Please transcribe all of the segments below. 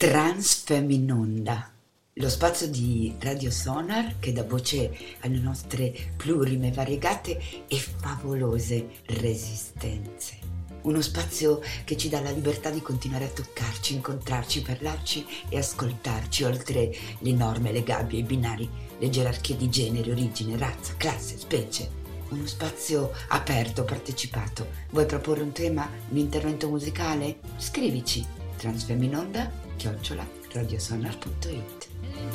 Transfeminonda, lo spazio di Radio Sonar che dà voce alle nostre plurime, variegate e favolose resistenze. Uno spazio che ci dà la libertà di continuare a toccarci, incontrarci, parlarci e ascoltarci oltre le norme, le gabbie, i binari, le gerarchie di genere, origine, razza, classe, specie. Uno spazio aperto, partecipato. Vuoi proporre un tema, un intervento musicale? Scrivici transfeminonda@radiosonar.it.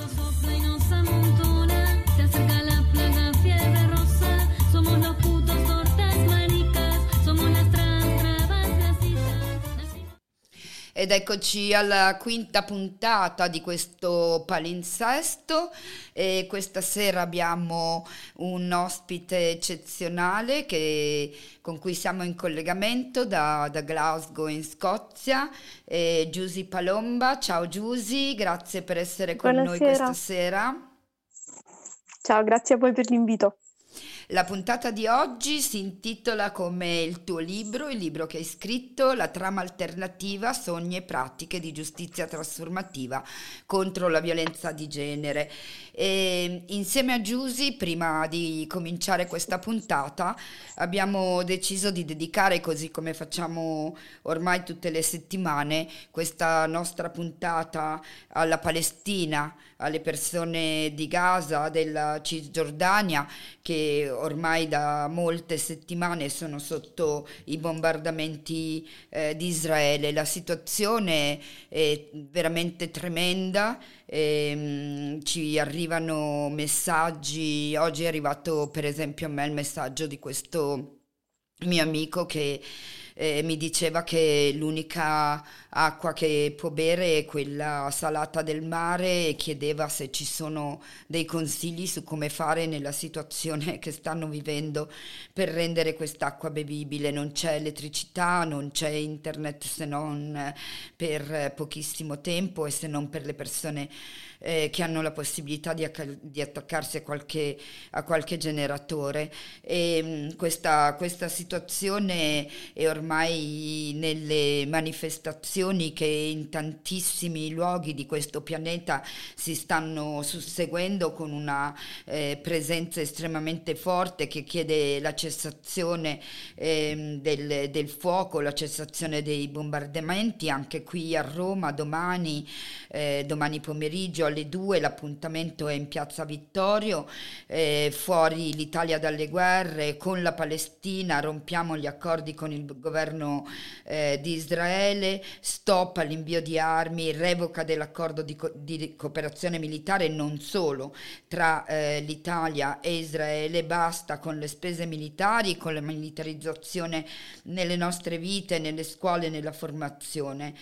Ed eccoci alla quinta puntata di questo palinsesto e questa sera abbiamo un ospite eccezionale con cui siamo in collegamento da Glasgow in Scozia, Giusy Palomba. Ciao Giusy, grazie per essere con noi questa sera. Ciao, grazie a voi per l'invito. La puntata di oggi si intitola come il tuo libro, il libro che hai scritto, La trama alternativa, sogni e pratiche di giustizia trasformativa contro la violenza di genere. E insieme a Giusy, prima di cominciare questa puntata, abbiamo deciso di dedicare, così come facciamo ormai tutte le settimane, questa nostra puntata alla Palestina, alle persone di Gaza, della Cisgiordania, che ormai da molte settimane sono sotto i bombardamenti di Israele. La situazione è veramente tremenda. Ci arrivano messaggi. Oggi è arrivato per esempio a me il messaggio di questo mio amico che mi diceva che l'unica acqua che può bere è quella salata del mare e chiedeva se ci sono dei consigli su come fare nella situazione che stanno vivendo per rendere quest'acqua bevibile. Non c'è elettricità, non c'è internet se non per pochissimo tempo e se non per le persone che hanno la possibilità di attaccarsi a qualche generatore. E questa situazione è ormai nelle manifestazioni che in tantissimi luoghi di questo pianeta si stanno susseguendo, con una presenza estremamente forte che chiede la cessazione del fuoco, la cessazione dei bombardamenti. Anche qui a Roma domani pomeriggio alle 2 l'appuntamento è in Piazza Vittorio, fuori l'Italia dalle guerre, con la Palestina, rompiamo gli accordi con il governo di Israele, stop all'invio di armi, revoca dell'accordo di cooperazione militare, non solo tra l'Italia e Israele, basta con le spese militari, con la militarizzazione nelle nostre vite, nelle scuole, nella formazione.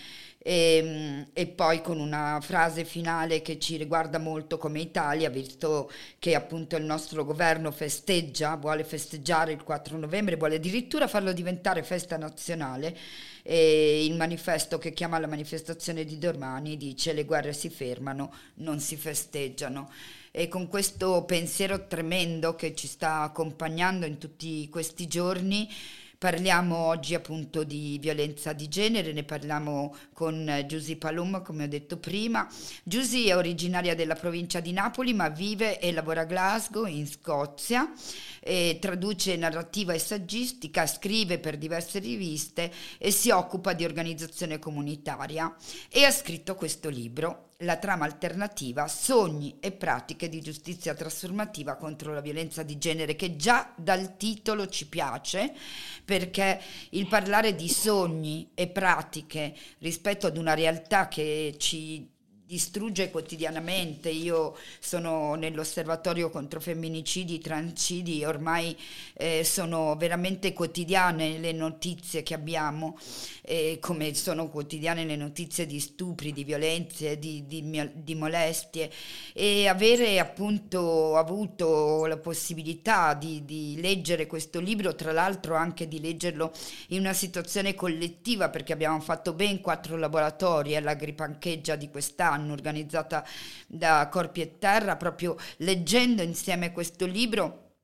E poi con una frase finale che ci riguarda molto come Italia, visto che appunto il nostro governo vuole festeggiare il 4 novembre, vuole addirittura farlo diventare festa nazionale. E il manifesto che chiama la manifestazione di domani dice: le guerre si fermano, non si festeggiano. E con questo pensiero tremendo che ci sta accompagnando in tutti questi giorni, parliamo oggi appunto di violenza di genere, ne parliamo con Giusy Palomba, come ho detto prima. Giusy è originaria della provincia di Napoli, ma vive e lavora a Glasgow, in Scozia, e traduce narrativa e saggistica, scrive per diverse riviste e si occupa di organizzazione comunitaria, e ha scritto questo libro, La trama alternativa, sogni e pratiche di giustizia trasformativa contro la violenza di genere, che già dal titolo ci piace, perché il parlare di sogni e pratiche rispetto ad una realtà che ci distrugge quotidianamente. Io sono nell'osservatorio contro femminicidi, transcidi, ormai sono veramente quotidiane le notizie che abbiamo, come sono quotidiane le notizie di stupri, di violenze, di molestie, e avere appunto avuto la possibilità di leggere questo libro, tra l'altro anche di leggerlo in una situazione collettiva, perché abbiamo fatto ben 4 laboratori all'Agripancheggia di quest'anno, organizzata da Corpi e Terra, proprio leggendo insieme questo libro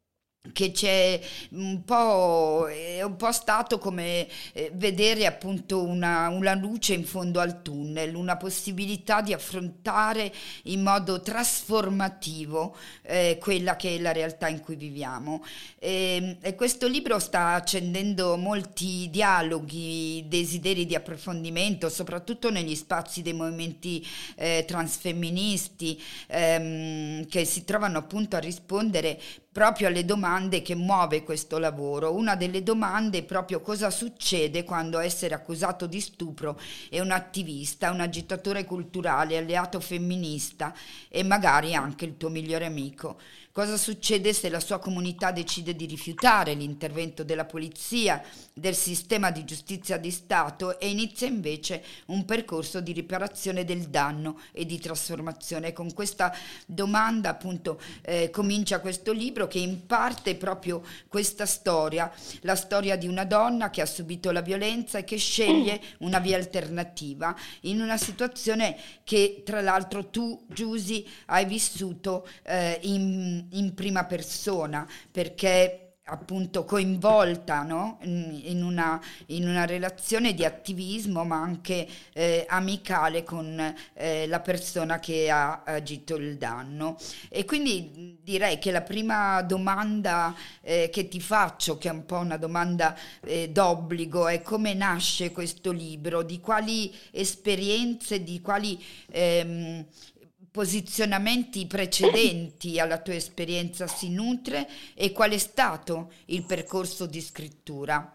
che c'è è un po' stato come vedere appunto una luce in fondo al tunnel, una possibilità di affrontare in modo trasformativo quella che è la realtà in cui viviamo. E questo libro sta accendendo molti dialoghi, desideri di approfondimento, soprattutto negli spazi dei movimenti transfemministi, che si trovano appunto a rispondere proprio alle domande che muove questo lavoro. Una delle domande è proprio cosa succede quando essere accusato di stupro è un attivista, un agitatore culturale, alleato femminista e magari anche il tuo migliore amico. Cosa succede se la sua comunità decide di rifiutare l'intervento della polizia, del sistema di giustizia di Stato e inizia invece un percorso di riparazione del danno e di trasformazione? Con questa domanda appunto comincia questo libro, che in parte è proprio questa storia, la storia di una donna che ha subito la violenza e che sceglie una via alternativa in una situazione che tra l'altro tu, Giusy, hai vissuto in prima persona, perché appunto coinvolta, no? In una relazione di attivismo ma anche amicale con la persona che ha agito il danno. E quindi direi che la prima domanda che ti faccio, che è un po' una domanda d'obbligo, è: come nasce questo libro? Di quali esperienze, di quali posizionamenti precedenti alla tua esperienza si nutre, e qual è stato il percorso di scrittura?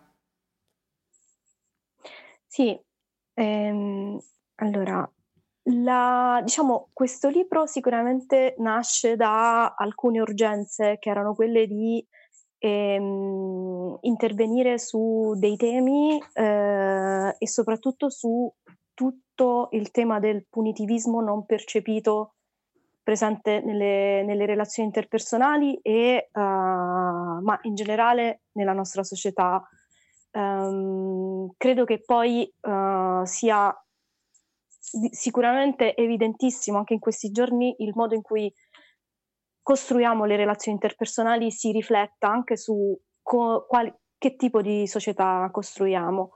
Sì, ehm, allora, diciamo, questo libro sicuramente nasce da alcune urgenze che erano quelle di intervenire su dei temi e soprattutto su tutto il tema del punitivismo non percepito presente nelle relazioni interpersonali e ma in generale nella nostra società. Credo che poi sia sicuramente evidentissimo anche in questi giorni il modo in cui costruiamo le relazioni interpersonali si rifletta anche su che tipo di società costruiamo.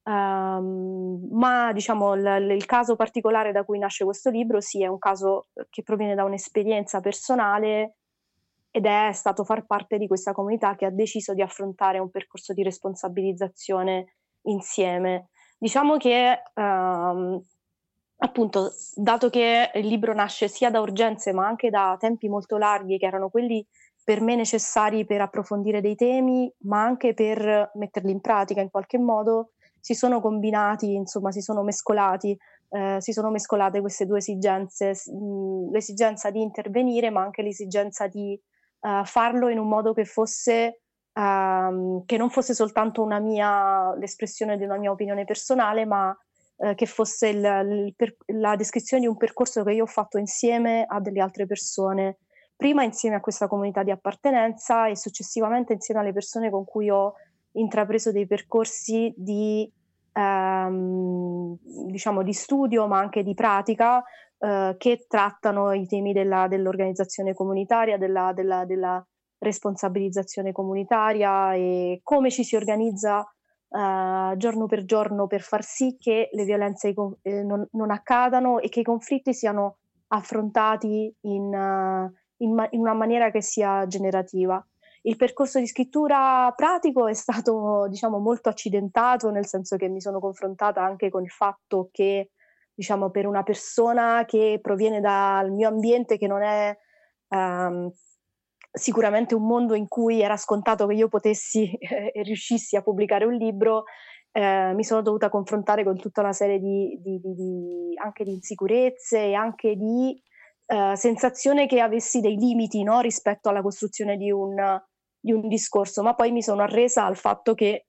Ma diciamo il caso particolare da cui nasce questo libro sì, è un caso che proviene da un'esperienza personale ed è stato far parte di questa comunità che ha deciso di affrontare un percorso di responsabilizzazione insieme. Diciamo che appunto, dato che il libro nasce sia da urgenze ma anche da tempi molto larghi, che erano quelli per me necessari per approfondire dei temi, ma anche per metterli in pratica in qualche modo, si sono combinati, insomma, si sono mescolate queste due esigenze, l'esigenza di intervenire, ma anche l'esigenza di farlo in un modo che fosse che non fosse soltanto l'espressione di una mia opinione personale, ma che fosse la descrizione di un percorso che io ho fatto insieme a delle altre persone, prima insieme a questa comunità di appartenenza e successivamente insieme alle persone con cui ho intrapreso dei percorsi diciamo di studio ma anche di pratica che trattano i temi dell'organizzazione comunitaria, della responsabilizzazione comunitaria e come ci si organizza giorno per giorno per far sì che le violenze non accadano e che i conflitti siano affrontati in una maniera che sia generativa. Il percorso di scrittura pratico è stato, diciamo, molto accidentato, nel senso che mi sono confrontata anche con il fatto che, diciamo, per una persona che proviene dal mio ambiente, che non è sicuramente un mondo in cui era scontato che io potessi e riuscissi a pubblicare un libro, mi sono dovuta confrontare con tutta una serie anche di insicurezze e anche di sensazione che avessi dei limiti, no, rispetto alla costruzione di un discorso, ma poi mi sono arresa al fatto che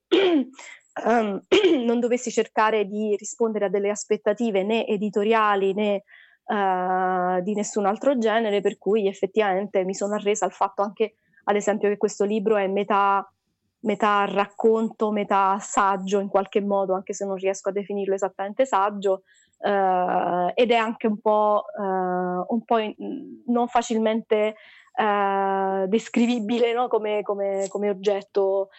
non dovessi cercare di rispondere a delle aspettative né editoriali né di nessun altro genere, per cui effettivamente mi sono arresa al fatto anche, ad esempio, che questo libro è metà racconto, metà saggio in qualche modo, anche se non riesco a definirlo esattamente saggio, ed è anche un po' non facilmente descrivibile, no? Come oggetto,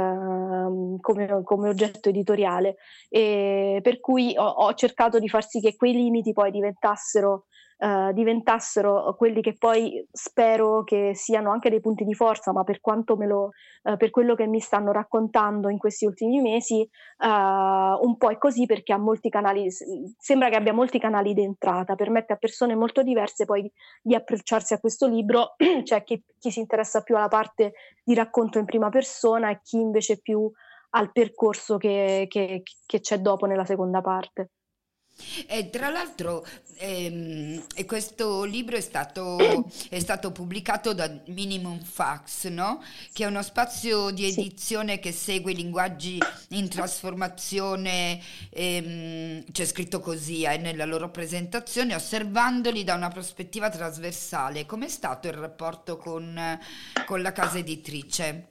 come oggetto editoriale. E per cui ho cercato di far sì che quei limiti poi diventassero quelli che poi spero che siano anche dei punti di forza, ma per quanto per quello che mi stanno raccontando in questi ultimi mesi, un po' è così perché ha molti canali, sembra che abbia molti canali d'entrata, permette a persone molto diverse poi di approcciarsi a questo libro, cioè chi si interessa più alla parte di racconto in prima persona e chi invece più al percorso che c'è dopo nella seconda parte. E tra l'altro e questo libro è stato pubblicato da Minimum Fax, no? Che è uno spazio di Sì. edizione che segue i linguaggi in trasformazione, c'è scritto così nella loro presentazione, osservandoli da una prospettiva trasversale. Com'è stato il rapporto con la casa editrice?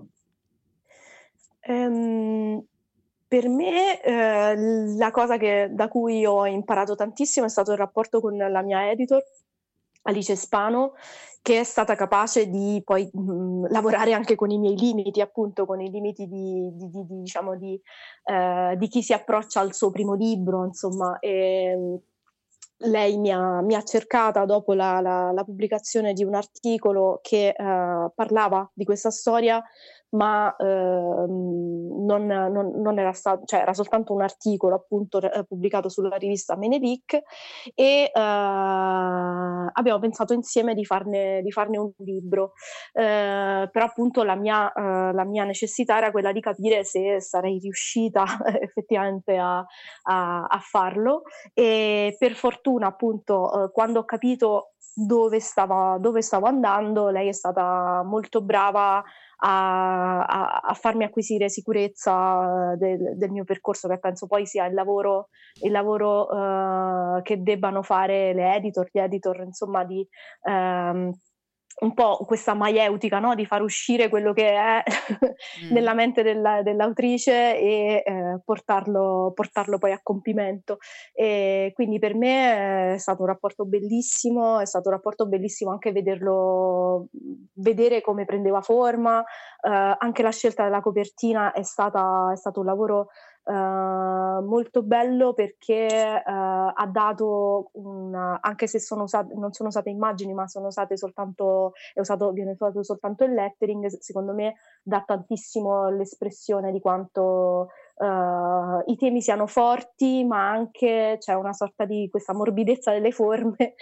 Per me, la cosa da cui ho imparato tantissimo è stato il rapporto con la mia editor, Alice Spano, che è stata capace di poi lavorare anche con i miei limiti, appunto con i limiti diciamo di chi si approccia al suo primo libro, insomma. Lei mi ha cercata dopo la pubblicazione di un articolo che parlava di questa storia, ma non era stato, cioè era soltanto un articolo appunto pubblicato sulla rivista Menedic, e abbiamo pensato insieme di farne un libro. Però appunto la mia necessità era quella di capire se sarei riuscita effettivamente a farlo, e per fortuna appunto quando ho capito dove stavo andando, lei è stata molto brava a farmi acquisire sicurezza del mio percorso, che penso poi sia il lavoro che debbano fare gli editor, insomma, di un po' questa maieutica, no? Di far uscire quello che è nella mente dell'autrice e portarlo poi a compimento. E quindi per me è stato un rapporto bellissimo, è stato un rapporto bellissimo anche vedere come prendeva forma, anche la scelta della copertina è stato un lavoro molto bello, perché ha dato anche se non sono usate immagini, ma viene usato soltanto il lettering, secondo me dà tantissimo l'espressione di quanto i temi siano forti, ma anche c'è una sorta di questa morbidezza delle forme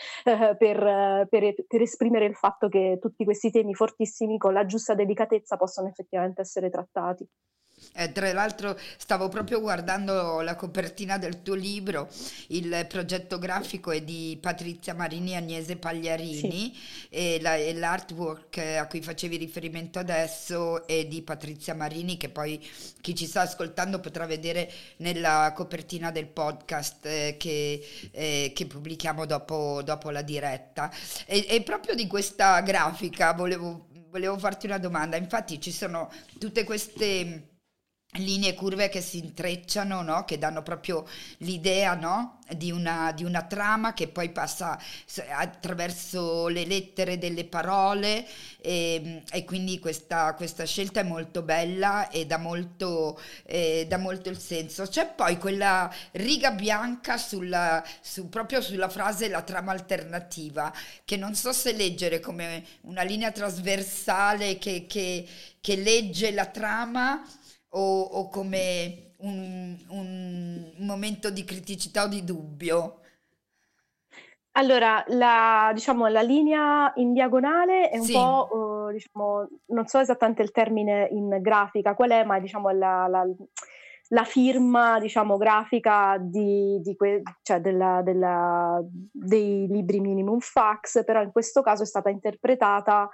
per esprimere il fatto che tutti questi temi fortissimi con la giusta delicatezza possono effettivamente essere trattati. Tra l'altro stavo proprio guardando la copertina del tuo libro, il progetto grafico è di Patrizia Marini e Agnese Pagliarini, Sì. e l'artwork a cui facevi riferimento adesso è di Patrizia Marini, che poi chi ci sta ascoltando potrà vedere nella copertina del podcast che pubblichiamo dopo la diretta. E proprio di questa grafica volevo farti una domanda. Infatti ci sono tutte queste linee curve che si intrecciano, no? Che danno proprio l'idea, no? Di una trama che poi passa attraverso le lettere delle parole, e quindi questa scelta è molto bella e dà molto il senso. C'è poi quella riga bianca proprio sulla frase la trama alternativa, che non so se leggere come una linea trasversale che legge la trama, o come un momento di criticità o di dubbio. Allora, diciamo, la linea in diagonale è un Sì. po', diciamo, non so esattamente il termine in grafica qual è, ma diciamo la firma, diciamo, grafica cioè dei libri Minimum Fax, però in questo caso è stata interpretata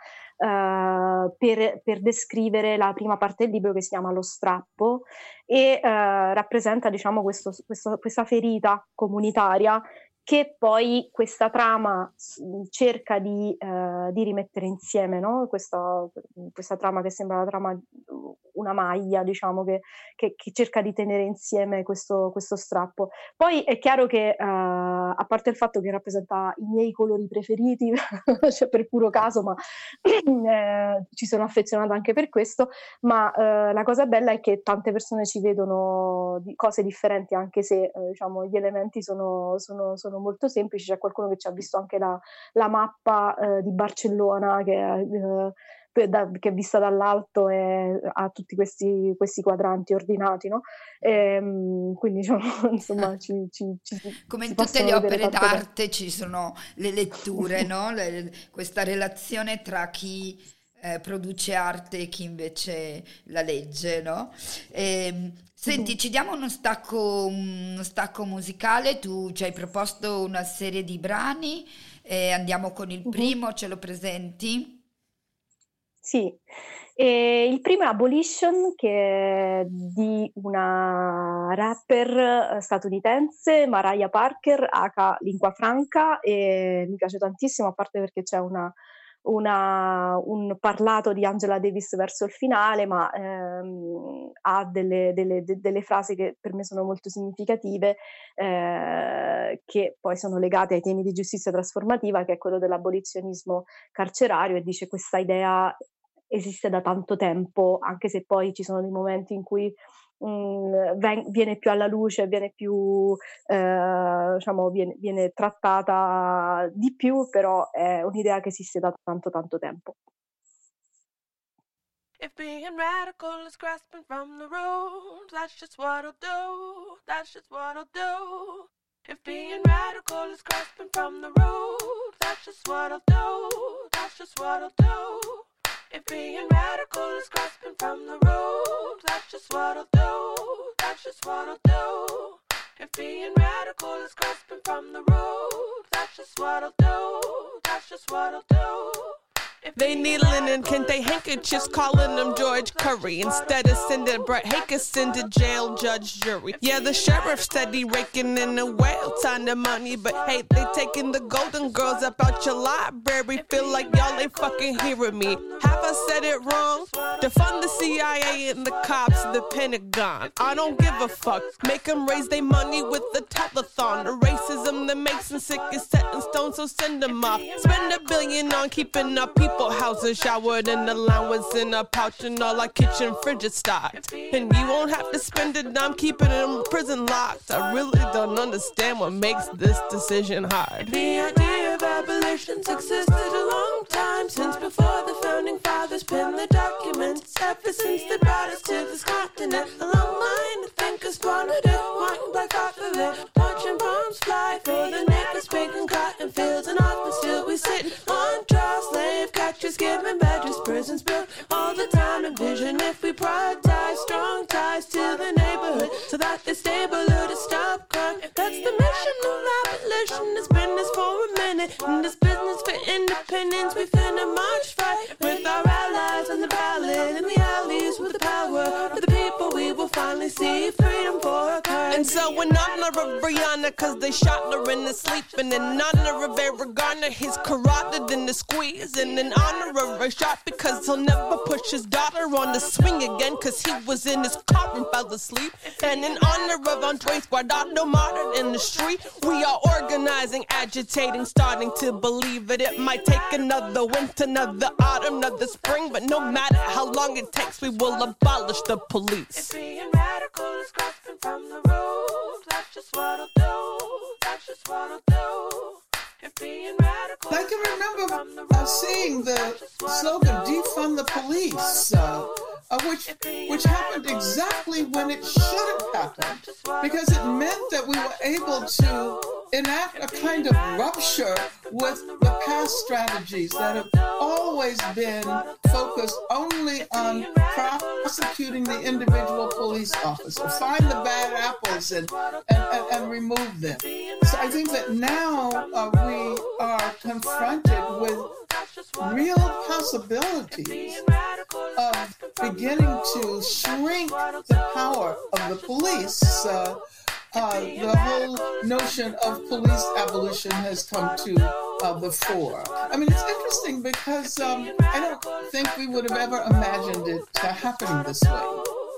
per descrivere la prima parte del libro, che si chiama Lo strappo, e rappresenta, diciamo, questa ferita comunitaria che poi questa trama cerca di rimettere insieme, no? Questa trama che sembra una maglia, diciamo, che cerca di tenere insieme questo strappo. Poi è chiaro che, a parte il fatto che rappresenta i miei colori preferiti, cioè per puro caso, ma ci sono affezionata anche per questo, ma la cosa bella è che tante persone ci vedono cose differenti, anche se diciamo gli elementi sono molto semplici. C'è qualcuno che ci ha visto anche la mappa di Barcellona che è vista dall'alto e ha tutti questi quadranti ordinati, no? Quindi diciamo, insomma, come in tutte le opere d'arte ci sono le letture, no? Questa relazione tra chi produce arte e chi invece la legge, no? Senti, ci diamo uno stacco musicale. Tu ci hai proposto una serie di brani e andiamo con il primo, ce lo presenti? Sì, il primo è Abolition, che è di una rapper statunitense, Mariah Parker, aka Lingua Franca, e mi piace tantissimo, a parte perché c'è un parlato di Angela Davis verso il finale, ma ha delle frasi che per me sono molto significative, che poi sono legate ai temi di giustizia trasformativa, che è quello dell'abolizionismo carcerario, e dice: questa idea esiste da tanto tempo, anche se poi ci sono dei momenti in cui viene più alla luce, viene più diciamo viene trattata di più, però è un'idea che esiste da tanto tempo. If being radical is grasping from the road, that's just what I'll do, that's just what I'll do. If being radical is grasping from the road, that's just what I'll do, that's just what I'll do. If being radical is grasping from the road, that's just what I'll do, that's just what I'll do. If being radical is grasping from the road, that's just what I'll do, that's just what I'll do. They needling in kente handkerchiefs, calling them George Curry. Instead of sending Brett Hankerson to jail, judge, jury. Yeah, the sheriff steady raking in a whale ton of money, but hey, they taking the Golden Girls up out your library. Feel like y'all ain't fucking hearing me. Have I said it wrong? Defund the CIA and the cops, the Pentagon. I don't give a fuck. Make them raise their money with the telethon. The racism that makes them sick is set in stone, so send them up. Spend $1 billion on keeping up people houses showered and allowance in a pouch and all our kitchen fridges stocked. And you won't have to spend it, I'm keeping them prison locked. I really don't understand what makes this decision hard. The idea of abolition's existed a long time, since before the founding fathers penned the documents. Ever since they brought us to this continent, a long line of thinkers wanted it, wanting black off of it, watching bombs fly for the neighbors, picking cotton fields and off, but still we sit on trial, slave catchers giving badges, prisons built all the time. Envision if we prioritize strong ties to the neighborhood, so that they stable to stop crime. That's the mission of abolition. It's been this for a minute. In this business for independence, we finna march right with our allies on the ballot, in the alleys with the power of the people. We will finally see freedom for our kind. And so in honor of Brianna, cause they shot her in the sleep, and in honor of Eric Garner, he's carotid in the squeeze, and in honor of Rashad, because he'll never push his daughter on the swing again, cause he was in his car and fell asleep. And in honor of Andres Guardado, martyred in the street, we are organizing, agitating, starting to believe that it might take another winter, another autumn, another spring, but no matter how long it takes, we will abolish the police. If being radical is grasping from the road, that's just what I'll do, that's just what I'll do. I can remember seeing the slogan "Defund the Police," which happened exactly when it should have happened, because it meant that we were able to enact a kind of rupture with the past strategies that have always been focused only on prosecuting the individual police officer, find the bad apples and remove them. So I think that now we are confronted with real possibilities of beginning to shrink the power of the police the whole notion of police abolition has come to the fore. I mean, it's interesting because I don't think we would have ever imagined it happening this way.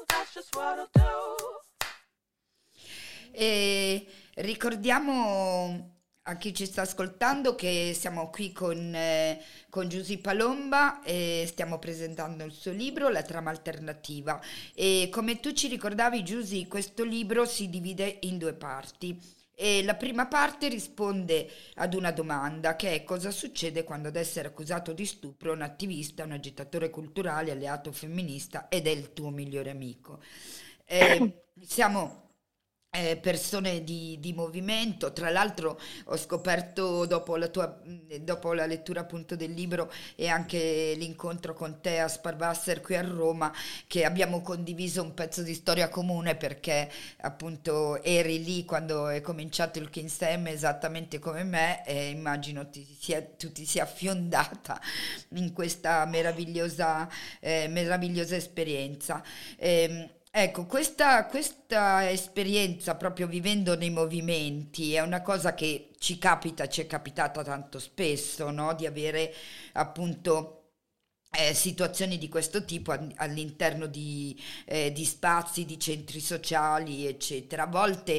E ricordiamo a chi ci sta ascoltando che siamo qui con Giusy Palomba e stiamo presentando il suo libro La trama alternativa, e come tu ci ricordavi, Giusy, questo libro si divide in due parti. E la prima parte risponde ad una domanda, che è: cosa succede quando ad essere accusato di stupro un attivista, un agitatore culturale, alleato femminista ed è il tuo migliore amico? Siamo persone di movimento. Tra l'altro ho scoperto dopo la lettura appunto del libro e anche l'incontro con te a Sparwasser qui a Roma, che abbiamo condiviso un pezzo di storia comune, perché appunto eri lì quando è cominciato il Kinsem esattamente come me, e immagino tu ti sia affiondata in questa meravigliosa esperienza. Ecco, questa esperienza, proprio vivendo nei movimenti, è una cosa che ci è capitata tanto spesso, no? Di avere appunto situazioni di questo tipo all'interno di spazi, di centri sociali, eccetera. A volte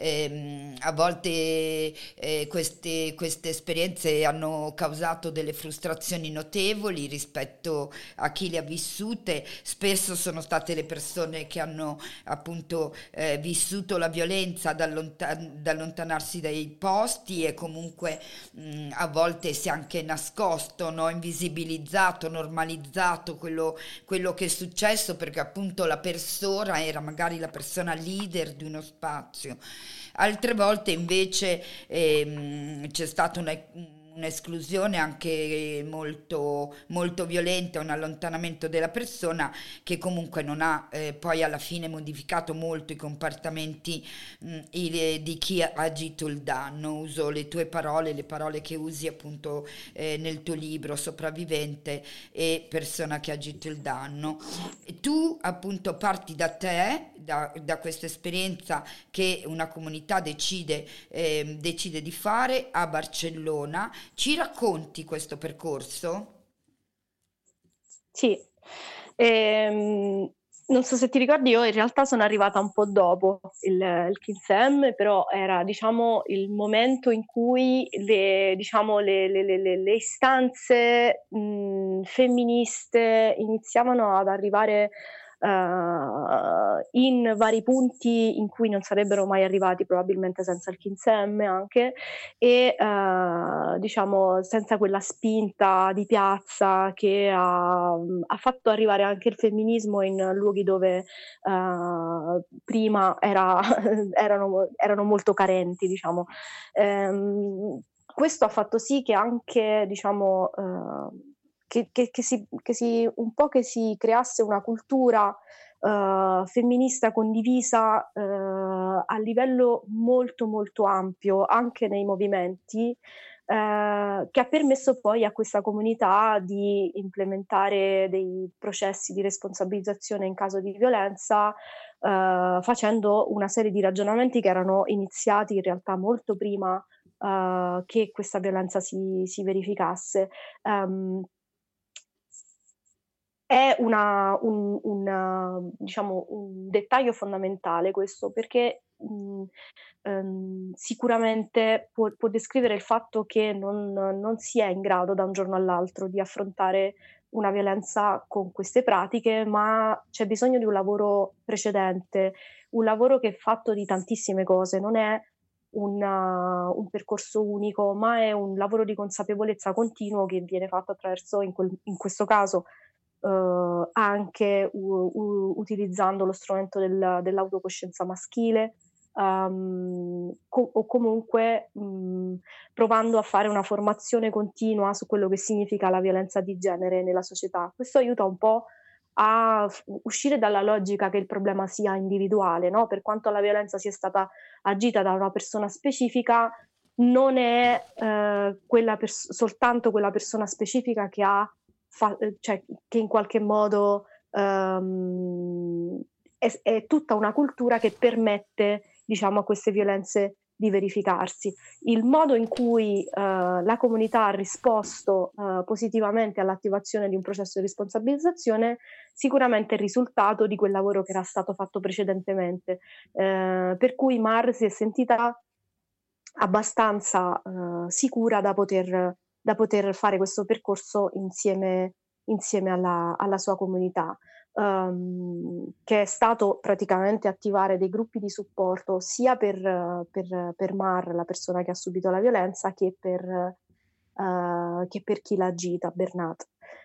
queste esperienze hanno causato delle frustrazioni notevoli rispetto a chi le ha vissute. Spesso sono state le persone che hanno appunto vissuto la violenza ad allontanarsi dai posti, e comunque a volte si è anche nascosto, no? Invisibilizzato, normalizzato quello che è successo, perché appunto la persona era magari la persona leader di uno spazio. Altre volte invece c'è stata un'esclusione anche molto, molto violenta, un allontanamento della persona, che comunque non ha poi alla fine modificato molto i comportamenti di chi ha agito il danno. Uso le tue parole, le parole che usi appunto nel tuo libro, sopravvivente e persona che ha agito il danno. E tu appunto parti da te, da questa esperienza che una comunità decide di fare a Barcellona. Ci racconti questo percorso? Sì, non so se ti ricordi, io in realtà sono arrivata un po' dopo il Kinsem, però era, diciamo, il momento in cui le istanze femministe iniziavano ad arrivare in vari punti in cui non sarebbero mai arrivati probabilmente senza il Kinsem anche, e diciamo senza quella spinta di piazza che ha fatto arrivare anche il femminismo in luoghi dove prima erano molto carenti, diciamo. Questo ha fatto sì che anche, diciamo, che si creasse una cultura femminista condivisa a livello molto molto ampio anche nei movimenti, che ha permesso poi a questa comunità di implementare dei processi di responsabilizzazione in caso di violenza, facendo una serie di ragionamenti che erano iniziati in realtà molto prima che questa violenza si verificasse. È diciamo, un dettaglio fondamentale questo, perché sicuramente può descrivere il fatto che non si è in grado da un giorno all'altro di affrontare una violenza con queste pratiche, ma c'è bisogno di un lavoro precedente, un lavoro che è fatto di tantissime cose, non è un percorso unico, ma è un lavoro di consapevolezza continuo che viene fatto attraverso, in questo caso, anche utilizzando lo strumento dell'autocoscienza maschile, o comunque provando a fare una formazione continua su quello che significa la violenza di genere nella società. Questo aiuta un po' a uscire dalla logica che il problema sia individuale, no? Per quanto la violenza sia stata agita da una persona specifica, non è soltanto quella persona specifica che cioè che in qualche modo è tutta una cultura che permette diciamo, a queste violenze di verificarsi. Il modo in cui la comunità ha risposto positivamente all'attivazione di un processo di responsabilizzazione sicuramente è il risultato di quel lavoro che era stato fatto precedentemente, per cui Mar si è sentita abbastanza sicura da poter fare questo percorso insieme alla sua comunità, che è stato praticamente attivare dei gruppi di supporto sia per Mar, la persona che ha subito la violenza, che per chi l'ha agita, Bernat.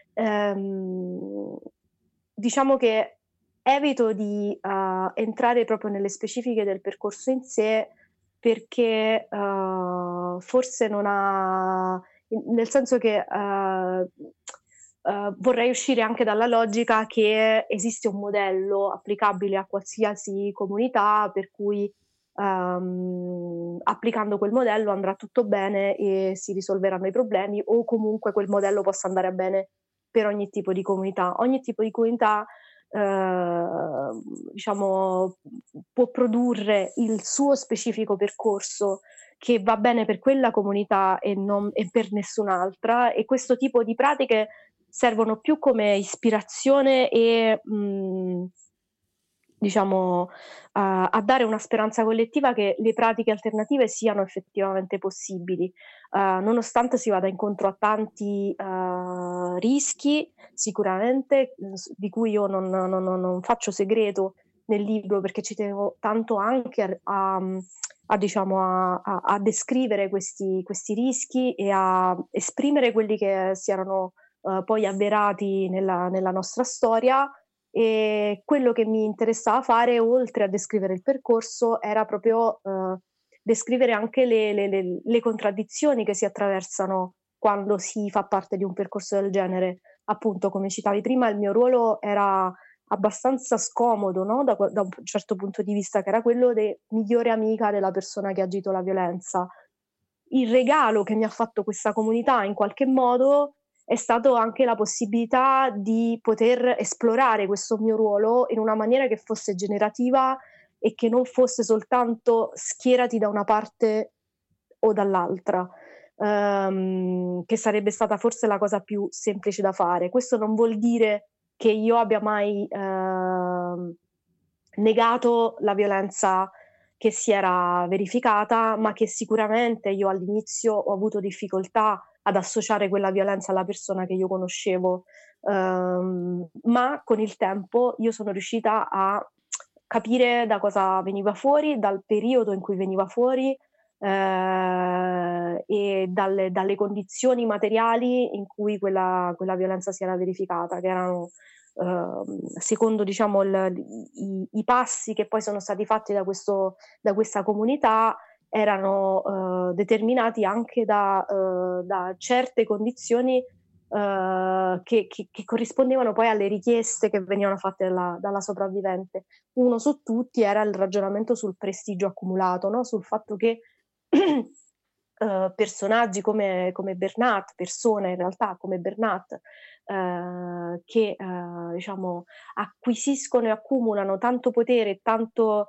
Diciamo che evito di entrare proprio nelle specifiche del percorso in sé, perché forse non ha, nel senso che vorrei uscire anche dalla logica che esiste un modello applicabile a qualsiasi comunità, per cui applicando quel modello andrà tutto bene e si risolveranno i problemi, o comunque quel modello possa andare bene per ogni tipo di comunità. Ogni tipo di comunità diciamo, può produrre il suo specifico percorso che va bene per quella comunità e per nessun'altra, e questo tipo di pratiche servono più come ispirazione e diciamo a dare una speranza collettiva che le pratiche alternative siano effettivamente possibili, nonostante si vada incontro a tanti rischi sicuramente, di cui io non faccio segreto nel libro, perché ci tenevo tanto anche a descrivere questi rischi e a esprimere quelli che si erano poi avverati nella nostra storia. E quello che mi interessava fare, oltre a descrivere il percorso, era proprio descrivere anche le contraddizioni che si attraversano quando si fa parte di un percorso del genere. Appunto, come citavi prima, il mio ruolo era abbastanza scomodo, no? Da un certo punto di vista, che era quello di migliore amica della persona che ha agito la violenza. Il regalo che mi ha fatto questa comunità in qualche modo è stato anche la possibilità di poter esplorare questo mio ruolo in una maniera che fosse generativa e che non fosse soltanto schierati da una parte o dall'altra, che sarebbe stata forse la cosa più semplice da fare. Questo non vuol dire che io abbia mai negato la violenza che si era verificata, ma che sicuramente io all'inizio ho avuto difficoltà ad associare quella violenza alla persona che io conoscevo, ma con il tempo io sono riuscita a capire da cosa veniva fuori, dal periodo in cui veniva fuori, e dalle condizioni materiali in cui quella violenza si era verificata, che erano secondo diciamo i passi che poi sono stati fatti da questa comunità, erano determinati anche da certe condizioni che corrispondevano poi alle richieste che venivano fatte dalla sopravvivente. Uno su tutti era il ragionamento sul prestigio accumulato, no? Sul fatto che personaggi come Bernat, persone in realtà come Bernat, che diciamo acquisiscono e accumulano tanto potere e tanto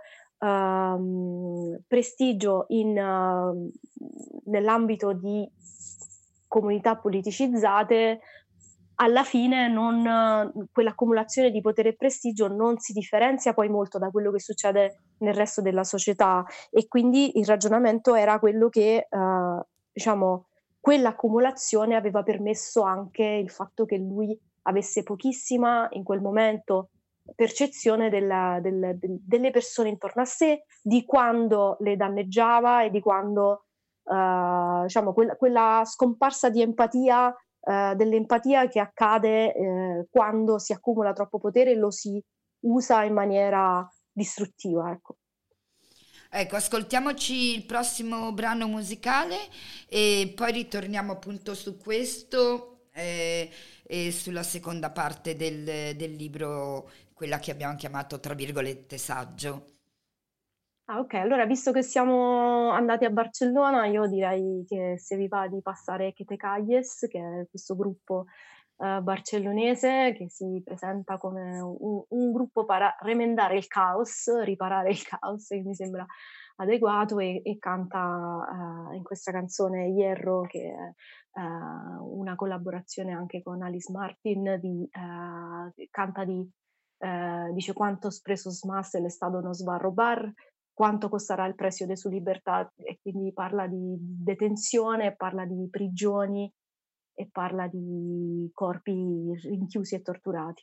prestigio nell'ambito di comunità politicizzate, alla fine quell'accumulazione di potere e prestigio non si differenzia poi molto da quello che succede nel resto della società, e quindi il ragionamento era quello che diciamo quell'accumulazione aveva permesso anche il fatto che lui avesse pochissima in quel momento percezione delle persone intorno a sé, di quando le danneggiava e di quando diciamo quella scomparsa di empatia, dell'empatia che accade quando si accumula troppo potere e lo si usa in maniera distruttiva, ecco. Ecco, ascoltiamoci il prossimo brano musicale e poi ritorniamo appunto su questo e sulla seconda parte del libro, quella che abbiamo chiamato tra virgolette saggio. Ah, ok, allora visto che siamo andati a Barcellona, io direi che se vi va di passare Chete Calles, che è questo gruppo barcellonese che si presenta come un gruppo per remendare il caos, riparare il caos, che mi sembra adeguato e canta in questa canzone Hierro, che è una collaborazione anche con Alice Martin, canta dice quantos presos más el Estado nos va a robar, quanto costerà il prezzo de su libertà, e quindi parla di detenzione, parla di prigioni e parla di corpi rinchiusi e torturati.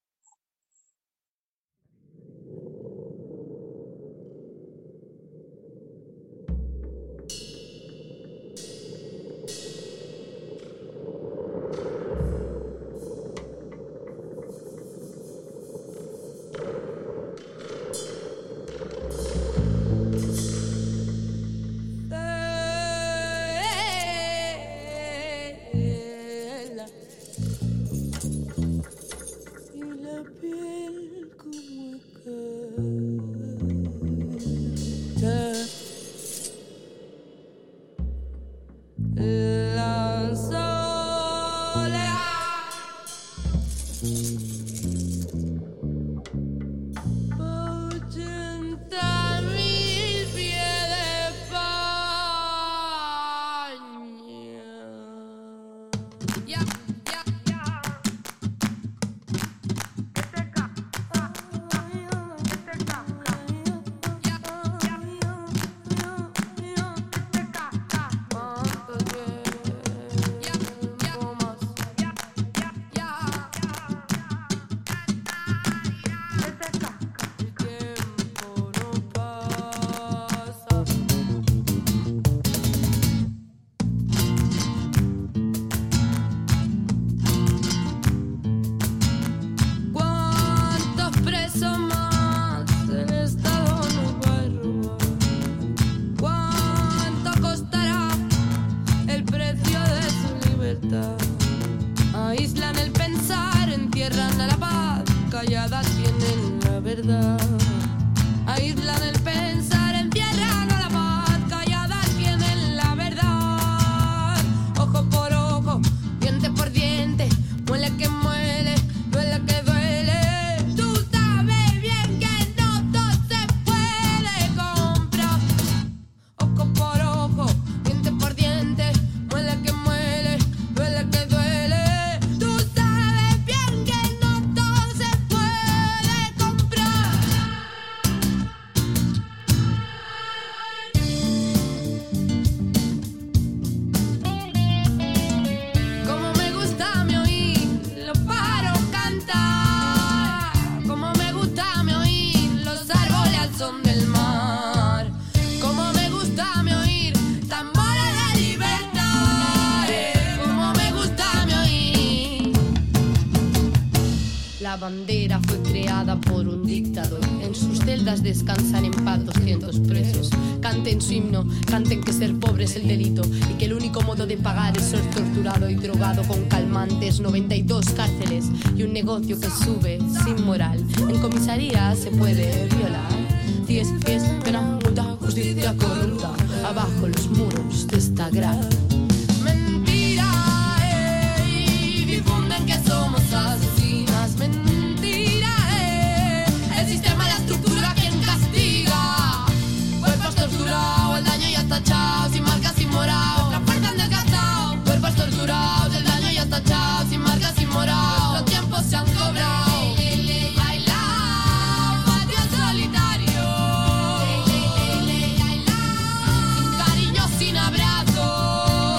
La bandera fue creada por un dictador. En sus celdas descansan en paz 200 presos. Canten su himno, canten que ser pobre es el delito y que el único modo de pagar es ser torturado y drogado con calmantes. 92 cárceles y un negocio que sube sin moral. En comisaría se puede violar. 10 pies, gran multa, justicia corrupta. Abajo los muros de esta gran mentira. Difunden que somos asesinas. Mentira, el sistema, la estructura, quien castiga. Cuerpos torturados, el daño ya está echado, sin marcas, sin morado. Nuestra fuerza han desgastado. Cuerpos torturados, el daño ya está echado, sin marcas, sin morado. Los tiempos se han cobrado. Baila, patio solitario. Sin cariño, sin abrazo.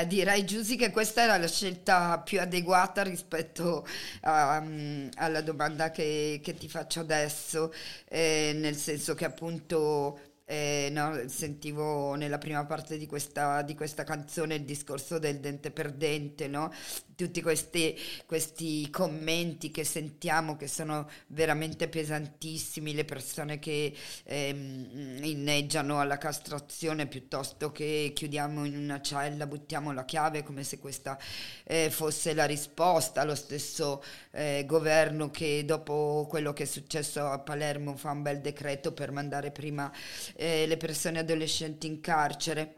Direi, Giusy, che questa era la scelta più adeguata rispetto alla domanda che ti faccio adesso, nel senso che appunto no, sentivo nella prima parte di questa canzone il discorso del dente per dente, no? Tutti questi commenti che sentiamo che sono veramente pesantissimi, le persone che inneggiano alla castrazione piuttosto che chiudiamo in una cella, buttiamo la chiave, come se questa fosse la risposta. Lo stesso governo che dopo quello che è successo a Palermo fa un bel decreto per mandare prima le persone adolescenti in carcere.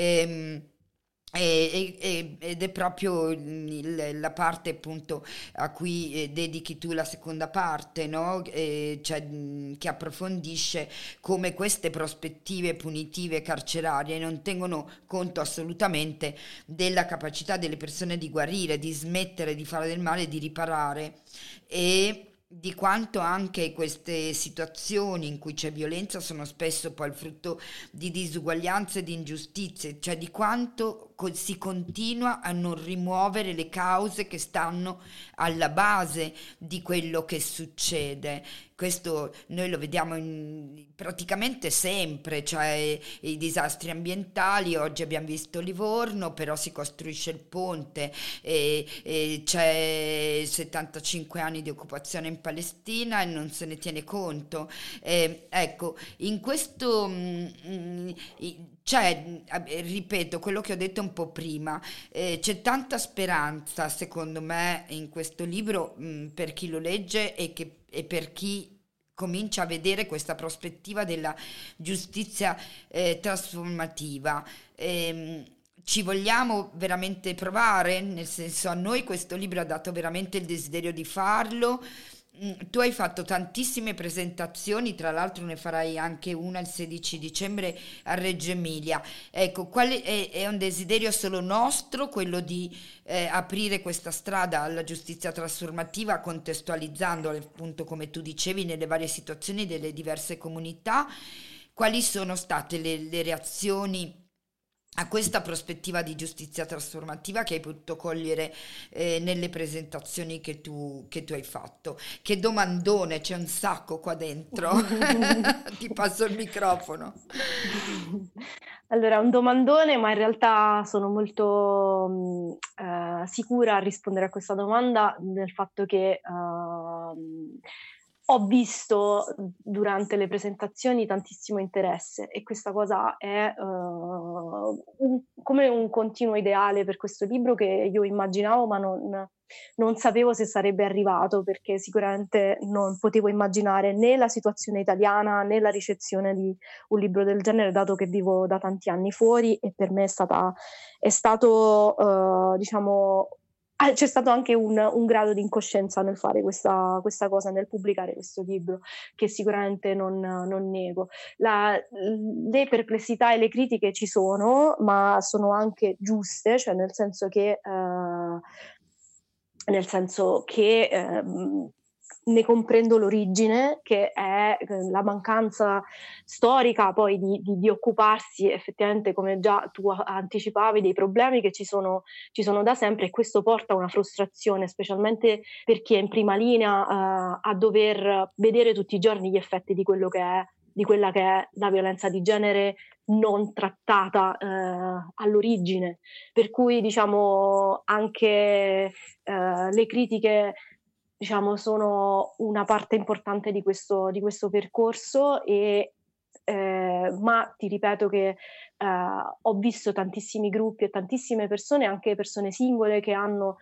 Ed è proprio la parte appunto a cui dedichi tu la seconda parte, no? Cioè, che approfondisce come queste prospettive punitive carcerarie non tengono conto assolutamente della capacità delle persone di guarire, di smettere di fare del male, di riparare, e di quanto anche queste situazioni in cui c'è violenza sono spesso poi il frutto di disuguaglianze e di ingiustizie, cioè di quanto si continua a non rimuovere le cause che stanno alla base di quello che succede. Questo noi lo vediamo praticamente sempre, cioè i disastri ambientali. Oggi abbiamo visto Livorno, però si costruisce il ponte e c'è 75 anni di occupazione in Palestina e non se ne tiene conto. Ecco, in questo c'è, ripeto quello che ho detto un po' prima, c'è tanta speranza secondo me in questo libro, per chi lo legge e per chi comincia a vedere questa prospettiva della giustizia trasformativa. Ci vogliamo veramente provare? Nel senso, a noi questo libro ha dato veramente il desiderio di farlo. Tu hai fatto tantissime presentazioni, tra l'altro ne farai anche una il 16 dicembre a Reggio Emilia. Ecco, è un desiderio solo nostro quello di aprire questa strada alla giustizia trasformativa, contestualizzandola appunto, come tu dicevi, nelle varie situazioni delle diverse comunità. Quali sono state le reazioni a questa prospettiva di giustizia trasformativa che hai potuto cogliere nelle presentazioni che tu hai fatto? Che domandone, c'è un sacco qua dentro. Ti passo il microfono. Allora, un domandone, ma in realtà sono molto sicura a rispondere a questa domanda, nel fatto che ho visto durante le presentazioni tantissimo interesse, e questa cosa è come un continuo ideale per questo libro che io immaginavo, ma non sapevo se sarebbe arrivato, perché sicuramente non potevo immaginare né la situazione italiana né la ricezione di un libro del genere, dato che vivo da tanti anni fuori, e per me è stato diciamo, c'è stato anche un grado di incoscienza nel fare questa cosa, nel pubblicare questo libro, che sicuramente non nego. Le perplessità e le critiche ci sono, ma sono anche giuste, cioè nel senso che ne comprendo l'origine, che è la mancanza storica poi di occuparsi effettivamente, come già tu anticipavi, dei problemi che ci sono da sempre, e questo porta a una frustrazione, specialmente per chi è in prima linea a dover vedere tutti i giorni gli effetti di quella che è la violenza di genere non trattata all'origine. Per cui diciamo anche le critiche diciamo sono una parte importante di questo percorso, ma ti ripeto che ho visto tantissimi gruppi e tantissime persone, anche persone singole, che hanno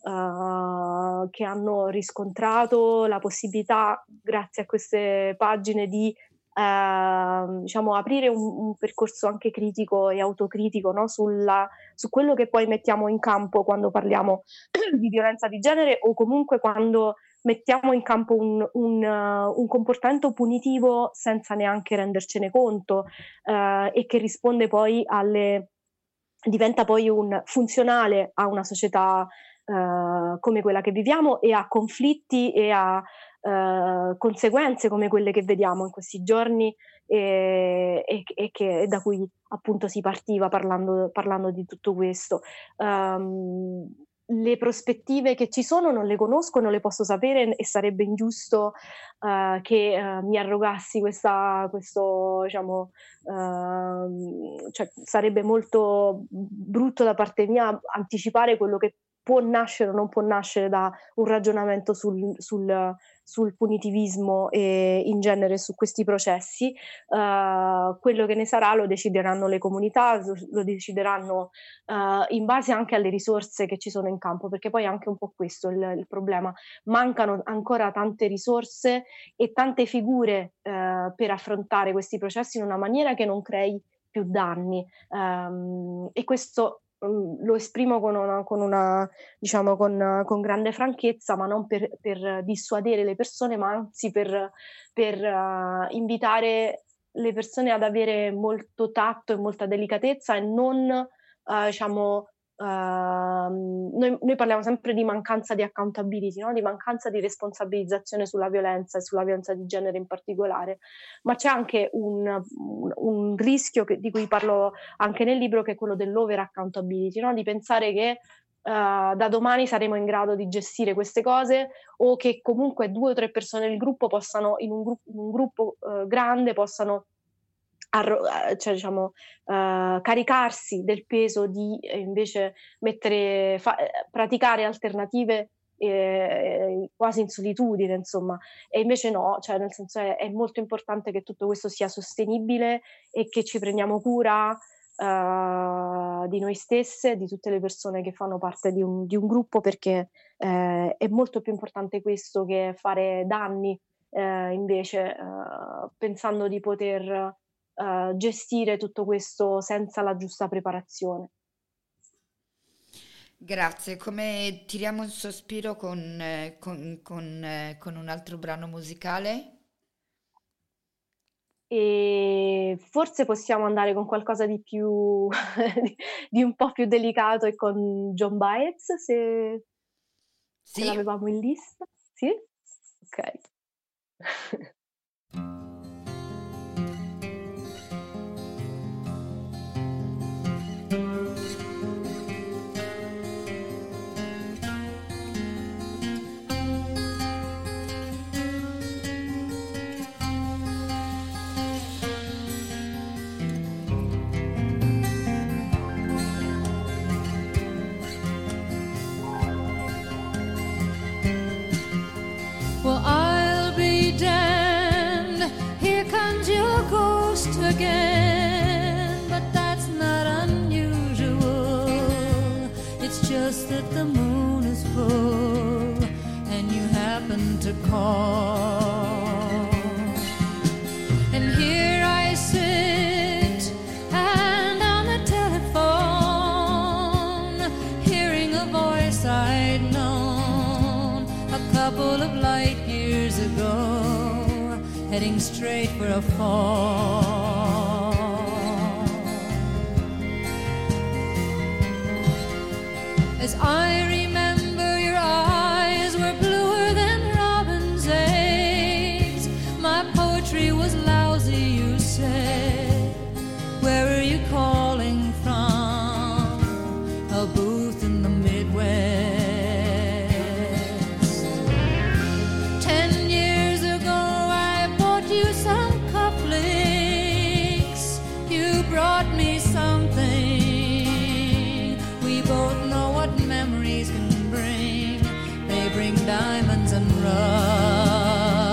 riscontrato la possibilità, grazie a queste pagine, di diciamo aprire un percorso anche critico e autocritico, no? su quello che poi mettiamo in campo quando parliamo di violenza di genere, o comunque quando mettiamo in campo un comportamento punitivo senza neanche rendercene conto, e che risponde poi diventa poi funzionale a una società come quella che viviamo, e a conflitti e a conseguenze come quelle che vediamo in questi giorni e che da cui appunto si partiva parlando di tutto questo. Le prospettive che ci sono non le conosco, non le posso sapere e sarebbe ingiusto che mi arrogassi questo diciamo, cioè sarebbe molto brutto da parte mia anticipare quello che può nascere o non può nascere da un ragionamento sul punitivismo e in genere su questi processi. Quello che ne sarà lo decideranno le comunità, lo decideranno in base anche alle risorse che ci sono in campo, perché poi è anche un po' questo il problema. Mancano ancora tante risorse e tante figure per affrontare questi processi in una maniera che non crei più danni, e questo lo esprimo con grande franchezza, ma non per dissuadere le persone, ma anzi per invitare le persone ad avere molto tatto e molta delicatezza e non noi parliamo sempre di mancanza di accountability, no? Di mancanza di responsabilizzazione sulla violenza e sulla violenza di genere in particolare, ma c'è anche un rischio di cui parlo anche nel libro, che è quello dell'over accountability, no? Di pensare che da domani saremo in grado di gestire queste cose, o che comunque 2 o 3 persone del gruppo possano, in un gruppo grande, possano caricarsi del peso di invece praticare alternative quasi in solitudine, insomma. E invece no, cioè nel senso è molto importante che tutto questo sia sostenibile e che ci prendiamo cura di noi stesse, di tutte le persone che fanno parte di un gruppo, perché è molto più importante questo che fare danni invece pensando di poter gestire tutto questo senza la giusta preparazione. Grazie, come tiriamo un sospiro con un altro brano musicale? E forse possiamo andare con qualcosa di più di un po' più delicato, e con Joan Baez, se l'avevamo in lista. Sì? Ok. Well, I'll be damned, here comes your ghost again, but that's not unusual. It's just that the moon is full and you happen to call. And here I sit and on the telephone, hearing a voice I'd known a couple of light years ago, heading straight for a fall. As I remember, your eyes were bluer than robin's eggs. My poetry was lousy, you said. Where are you calling from? A booth in the Midwest. 10 years ago I bought you some cufflinks. You brought me something. We both know what memories can bring. They bring diamonds and rust.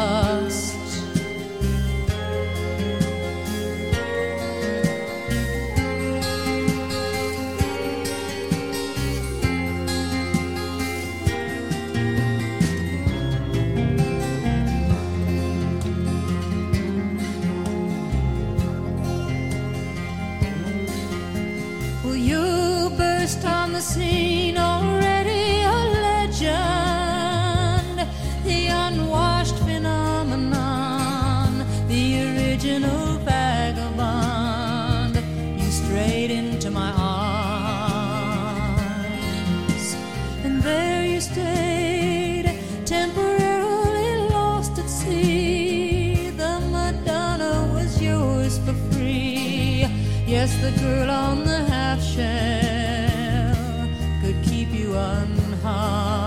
Well, you burst on the scene, already a legend, the unwashed phenomenon, the original vagabond. You strayed into my arms, and there you stayed, temporarily lost Yes, the girl on the half shell could keep you unharmed.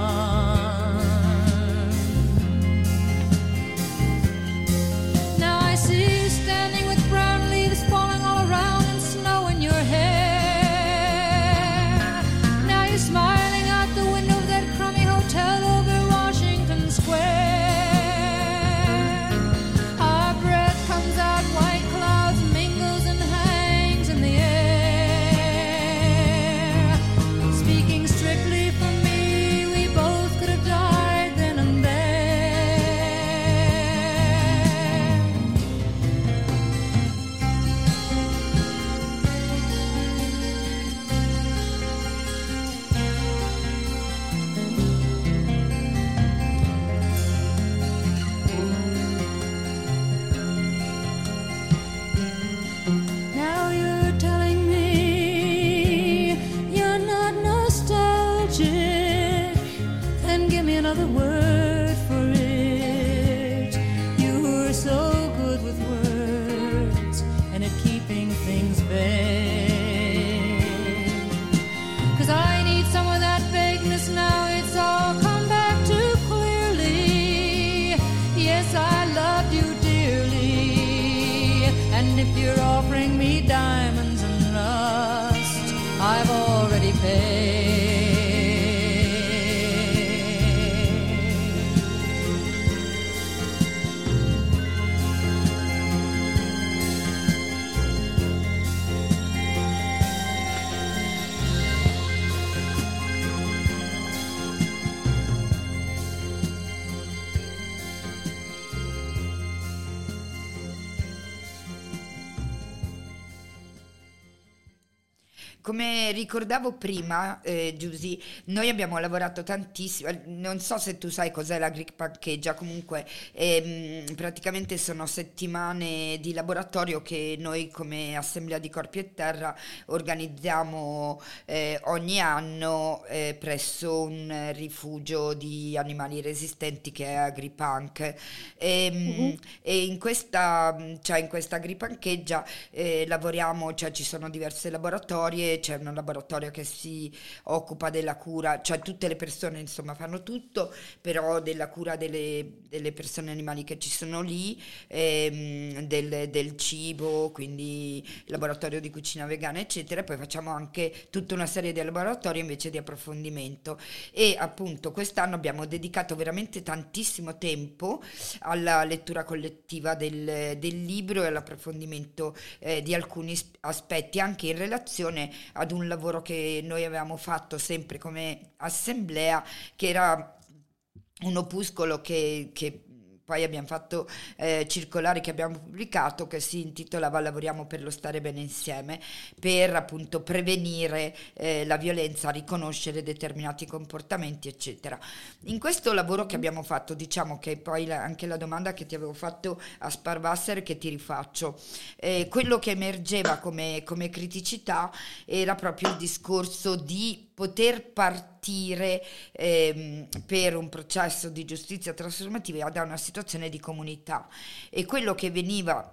Now I see you standing with brown leaves falling all around and snow in your hair. Now you're smiling out the window of that crummy hotel over Washington Square. Our breath comes out, white clouds mingles and hangs in the air. Speaking strictly for me, we both could have died then and there. Now you're telling me you're not nostalgic. Then give me another word for it. You were so good with words and at keeping things vague. 'Cause I need some of that vagueness now. It's all come back too clearly. Yes, I loved you dearly. And if you're offering me diamonds and rust, I've already paid. Come ricordavo prima, Giusy, noi abbiamo lavorato tantissimo, non so se tu sai cos'è la Greek Packaggia, comunque praticamente sono settimane di laboratorio che noi come Assemblea di Corpi e Terra organizziamo ogni anno presso un rifugio di animali resistenti che è Agripunk. E in questa Agrippankeggia lavoriamo, cioè ci sono diversi laboratori. C'è un laboratorio che si occupa della cura, cioè tutte le persone insomma fanno tutto, però della cura delle persone animali che ci sono lì, del cibo, quindi laboratorio di cucina vegana eccetera. E poi facciamo anche tutta una serie di laboratori invece di approfondimento, e appunto quest'anno abbiamo dedicato veramente tantissimo tempo alla lettura collettiva del libro e all'approfondimento di alcuni aspetti, anche in relazione ad un lavoro che noi avevamo fatto sempre come assemblea, che era un opuscolo che poi abbiamo fatto circolare, che abbiamo pubblicato, che si intitolava Lavoriamo per lo stare bene insieme, per appunto prevenire la violenza, riconoscere determinati comportamenti eccetera. In questo lavoro che abbiamo fatto, diciamo che poi anche la domanda che ti avevo fatto a Sparwasser, che ti rifaccio, quello che emergeva come criticità era proprio il discorso di poter partire per un processo di giustizia trasformativa da una situazione di comunità, e quello che veniva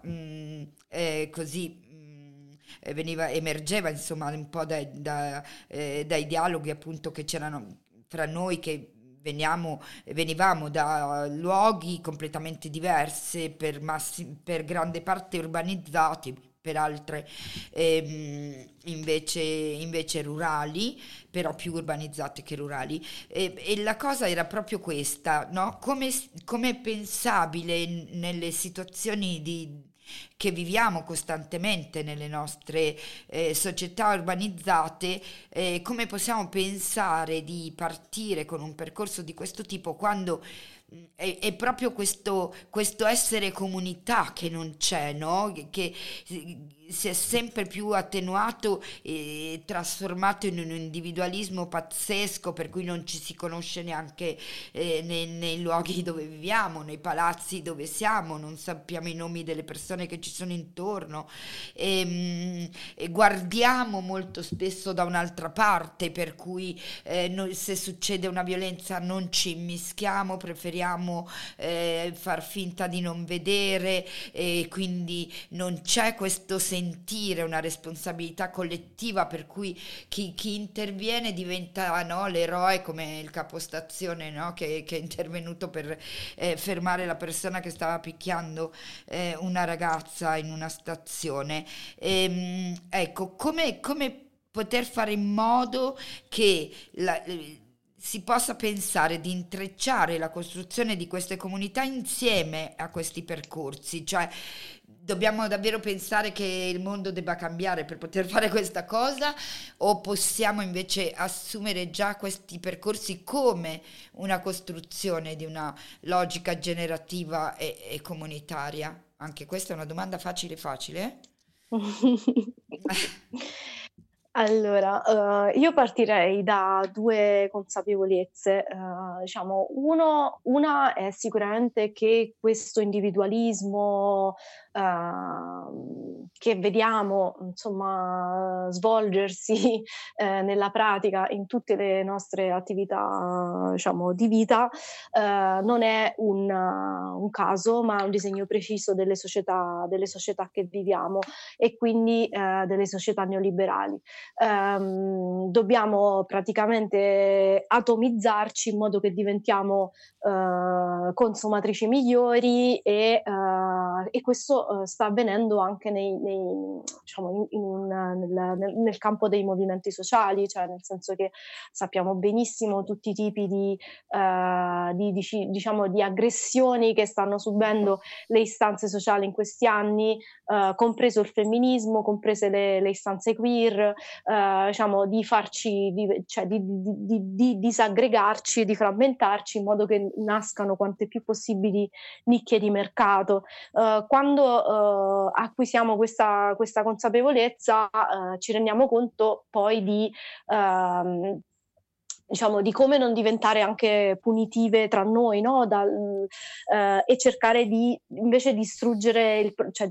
emergeva insomma un po' dai dialoghi appunto che c'erano fra noi, che venivamo da luoghi completamente diversi, per grande parte urbanizzati, per altre invece rurali, però più urbanizzate che rurali, e la cosa era proprio questa, no? Come pensabile nelle situazioni che viviamo costantemente nelle nostre società urbanizzate, come possiamo pensare di partire con un percorso di questo tipo quando è proprio questo essere comunità che non c'è, no? Che si è sempre più attenuato e trasformato in un individualismo pazzesco, per cui non ci si conosce neanche nei luoghi dove viviamo, nei palazzi dove siamo, non sappiamo i nomi delle persone che ci sono intorno, e guardiamo molto spesso da un'altra parte, per cui noi, se succede una violenza non ci immischiamo, preferiamo far finta di non vedere, e quindi non c'è questo sentimento sentire una responsabilità collettiva, per cui chi interviene diventa, no, l'eroe, come il capostazione, no, che è intervenuto per fermare la persona che stava picchiando una ragazza in una stazione. Ecco, come poter fare in modo che si possa pensare di intrecciare la costruzione di queste comunità insieme a questi percorsi, cioè dobbiamo davvero pensare che il mondo debba cambiare per poter fare questa cosa, o possiamo invece assumere già questi percorsi come una costruzione di una logica generativa e comunitaria? Anche questa è una domanda facile. Allora, io partirei da due consapevolezze. Diciamo, una è sicuramente che questo individualismo che vediamo, insomma, svolgersi nella pratica in tutte le nostre attività, diciamo, di vita, non è un caso, ma un disegno preciso delle società che viviamo, e quindi delle società neoliberali. Dobbiamo praticamente atomizzarci in modo che diventiamo consumatrici migliori, e questo sta avvenendo anche diciamo, nel campo dei movimenti sociali, cioè nel senso che sappiamo benissimo tutti i tipi diciamo, di aggressioni che stanno subendo le istanze sociali in questi anni, compreso il femminismo, comprese le istanze queer, diciamo, di disaggregarci e di frammentarci in modo che nascano quante più possibili nicchie di mercato. Quando acquisiamo questa consapevolezza, ci rendiamo conto poi diciamo, di come non diventare anche punitive tra noi, no? E cercare invece di distruggere, cioè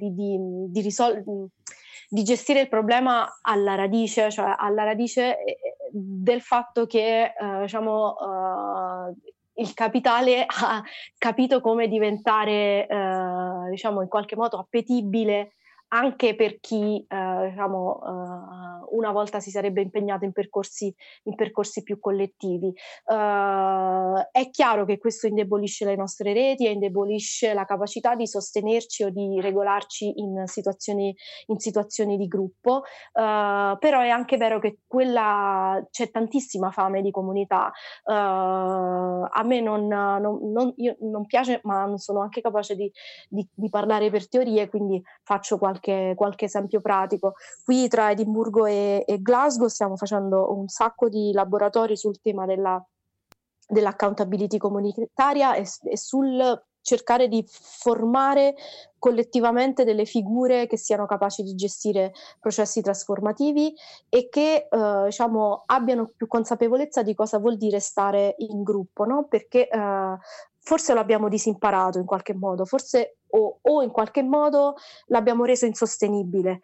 di gestire il problema alla radice, cioè alla radice del fatto che diciamo, il capitale ha capito come diventare diciamo, in qualche modo appetibile anche per chi diciamo, una volta si sarebbe impegnato in percorsi più collettivi. È chiaro che questo indebolisce le nostre reti e indebolisce la capacità di sostenerci o di regolarci in situazioni di gruppo, però è anche vero che c'è tantissima fame di comunità. A me non piace, ma non sono anche capace di parlare per teorie, quindi faccio qualche esempio pratico. Qui tra Edimburgo e Glasgow stiamo facendo un sacco di laboratori sul tema dell'accountability comunitaria e sul cercare di formare collettivamente delle figure che siano capaci di gestire processi trasformativi e che diciamo, abbiano più consapevolezza di cosa vuol dire stare in gruppo, no? Perché forse lo abbiamo disimparato in qualche modo, forse o in qualche modo l'abbiamo reso insostenibile.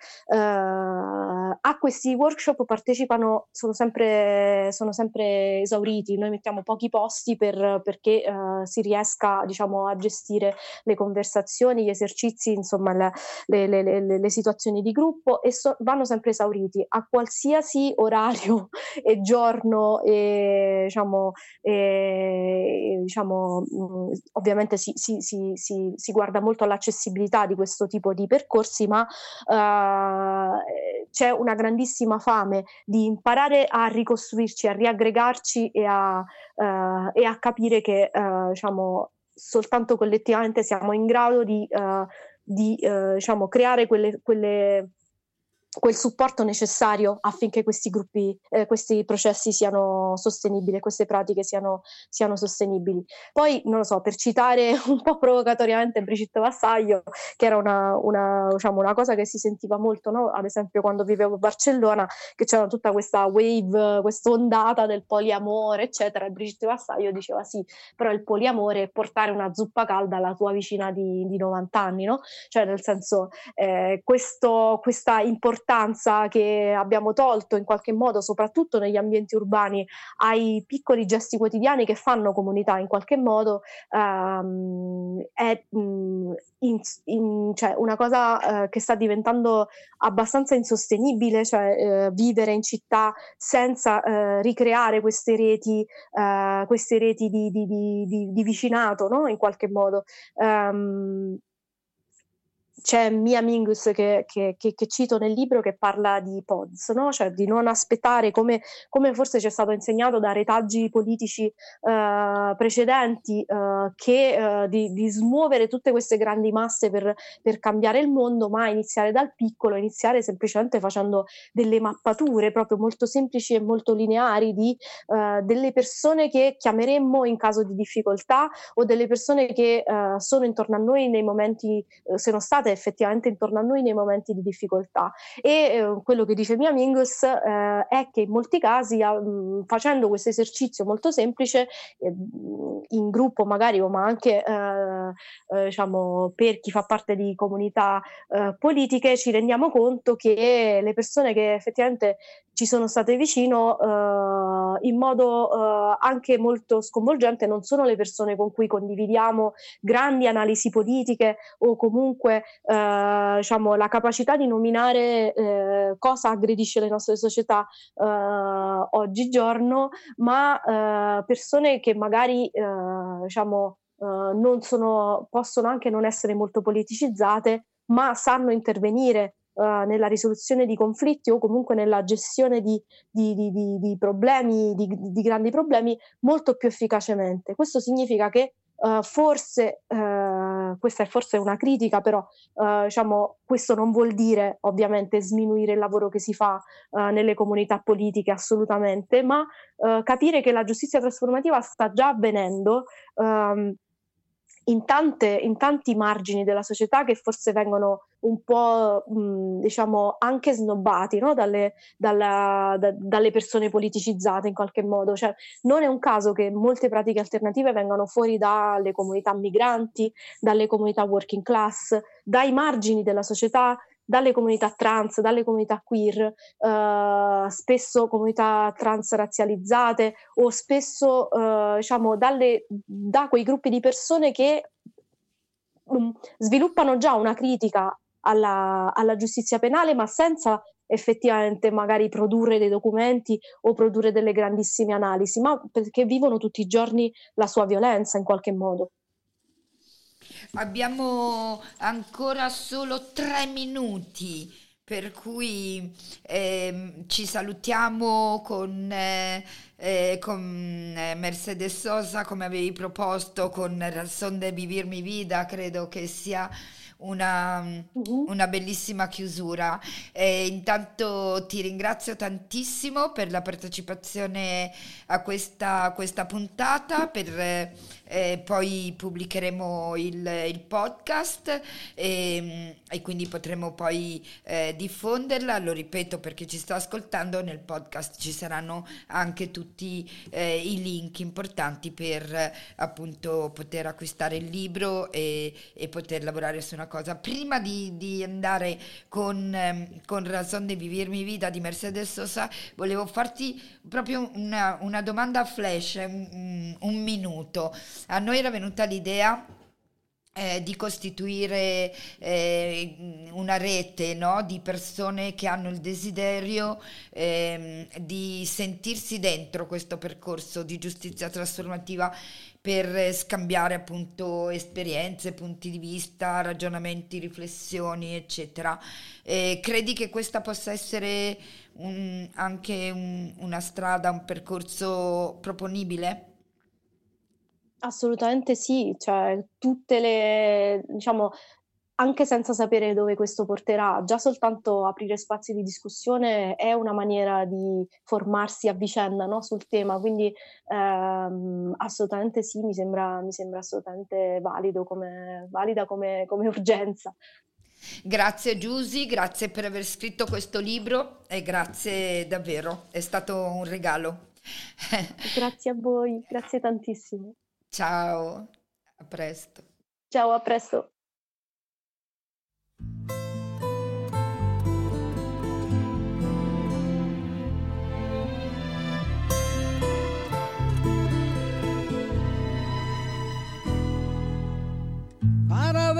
A questi workshop partecipano, sono sempre esauriti, noi mettiamo pochi posti perché si riesca, diciamo, a gestire le conversazioni, gli esercizi, insomma le situazioni di gruppo, e vanno sempre esauriti a qualsiasi orario e giorno, e diciamo, ovviamente si guarda molto all'accessibilità di questo tipo di percorsi, ma c'è una grandissima fame di imparare a ricostruirci, a riaggregarci e a capire che diciamo, soltanto collettivamente siamo in grado di diciamo, creare quel supporto necessario affinché questi gruppi, questi processi siano sostenibili, queste pratiche siano sostenibili. Poi, non lo so, per citare un po' provocatoriamente Brigitte Vassaio, che era diciamo, una cosa che si sentiva molto, no? Ad esempio quando vivevo a Barcellona, che c'era tutta questa wave, questa ondata del poliamore, eccetera, e Brigitte Vassaio diceva sì, però il poliamore è portare una zuppa calda alla tua vicina di 90 anni, no? Cioè, nel senso, questa importanza l'importanza che abbiamo tolto in qualche modo, soprattutto negli ambienti urbani, ai piccoli gesti quotidiani che fanno comunità in qualche modo, è cioè una cosa che sta diventando abbastanza insostenibile, cioè vivere in città senza ricreare queste reti di vicinato, no? In qualche modo. C'è Mia Mingus che cito nel libro, che parla di pods, no? Cioè di non aspettare, come forse ci è stato insegnato da retaggi politici precedenti, di smuovere tutte queste grandi masse per cambiare il mondo, ma iniziare dal piccolo, iniziare semplicemente facendo delle mappature proprio molto semplici e molto lineari di delle persone che chiameremmo in caso di difficoltà, o delle persone che sono intorno a noi nei momenti, sono state effettivamente intorno a noi nei momenti di difficoltà. E quello che dice Mia Mingus è che in molti casi, facendo questo esercizio molto semplice, in gruppo magari, ma anche diciamo per chi fa parte di comunità politiche, ci rendiamo conto che le persone che effettivamente ci sono state vicino in modo anche molto sconvolgente non sono le persone con cui condividiamo grandi analisi politiche, o comunque diciamo la capacità di nominare cosa aggredisce le nostre società oggigiorno, ma persone che magari diciamo possono anche non essere molto politicizzate, ma sanno intervenire nella risoluzione di conflitti, o comunque nella gestione di problemi, di grandi problemi, molto più efficacemente. Questo significa che forse, questa è forse una critica, però diciamo, questo non vuol dire ovviamente sminuire il lavoro che si fa nelle comunità politiche, assolutamente, ma capire che la giustizia trasformativa sta già avvenendo in tanti margini della società, che forse vengono un po' diciamo anche snobbati, no? dalle persone politicizzate in qualche modo. Cioè, non è un caso che molte pratiche alternative vengano fuori dalle comunità migranti, dalle comunità working class, dai margini della società, dalle comunità trans, dalle comunità queer, spesso comunità trans razzializzate, o spesso diciamo da quei gruppi di persone che sviluppano già una critica alla giustizia penale, ma senza effettivamente magari produrre dei documenti o produrre delle grandissime analisi, ma perché vivono tutti i giorni la sua violenza in qualche modo. Abbiamo ancora solo 3 minuti, per cui ci salutiamo con Mercedes Sosa, come avevi proposto, con Razón de Vivir Mi Vida. Credo che sia una bellissima chiusura. Intanto ti ringrazio tantissimo per la partecipazione a questa puntata. Poi pubblicheremo il podcast e quindi potremo poi diffonderla. Lo ripeto per chi ci sta ascoltando: nel podcast ci saranno anche tutti i link importanti per appunto poter acquistare il libro e poter lavorare su una cosa. Prima di andare con Razón de Vivir Mi Vida di Mercedes Sosa, volevo farti proprio una domanda flash, un minuto. A noi era venuta l'idea di costituire una rete, no? Di persone che hanno il desiderio di sentirsi dentro questo percorso di giustizia trasformativa, per scambiare appunto esperienze, punti di vista, ragionamenti, riflessioni, eccetera. Credi che questa possa essere anche una strada, un percorso proponibile? Assolutamente sì, cioè diciamo, anche senza sapere dove questo porterà, già soltanto aprire spazi di discussione è una maniera di formarsi a vicenda, no, sul tema, quindi assolutamente sì, mi sembra assolutamente valida come urgenza. Grazie Giusy, grazie per aver scritto questo libro e grazie davvero, è stato un regalo. Grazie a voi, grazie tantissimo. Ciao, a presto. Ciao, a presto.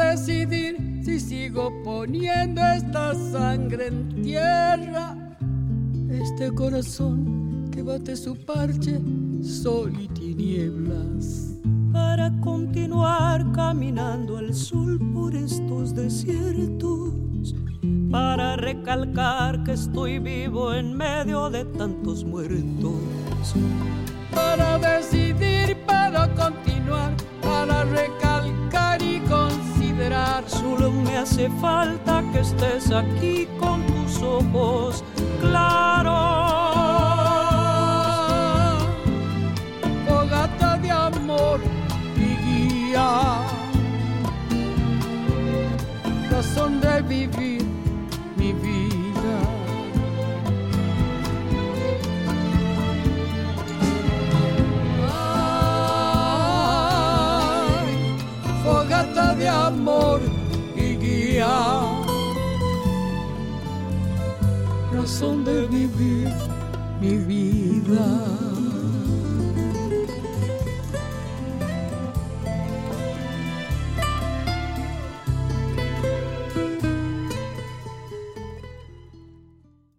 decidir si sigo poniendo esta sangre en tierra. Este corazón que bate su parche, sol y tinieblas. Para continuar caminando al sol por estos desiertos, para recalcar que estoy vivo en medio de tantos muertos. Para decidir, para continuar, para recalcar y considerar. Solo me hace falta que estés aquí con tus ojos claros. Fogata de amor y guía, razón de vivir mi vida. Fogata de amor y guía, razón de vivir mi vida.